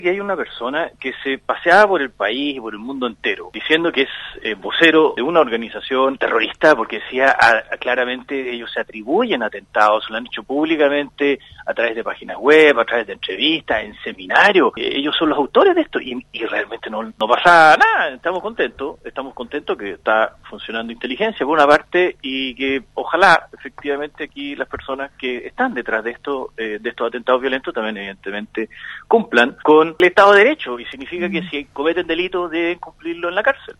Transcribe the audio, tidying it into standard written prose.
que hay una persona que se paseaba por el país y por el mundo entero, diciendo que es vocero de una organización terrorista, porque decía claramente ellos se atribuyen atentados, lo han dicho públicamente a través de páginas web, a través de entrevistas, en seminarios. Ellos son los autores de esto y realmente no pasa nada. Estamos contentos que está funcionando inteligencia por una parte y que ojalá efectivamente aquí las personas que están detrás de estos atentados violentos también evidentemente cumplan con el Estado de Derecho, y significa que si cometen delitos deben cumplirlo en la cárcel.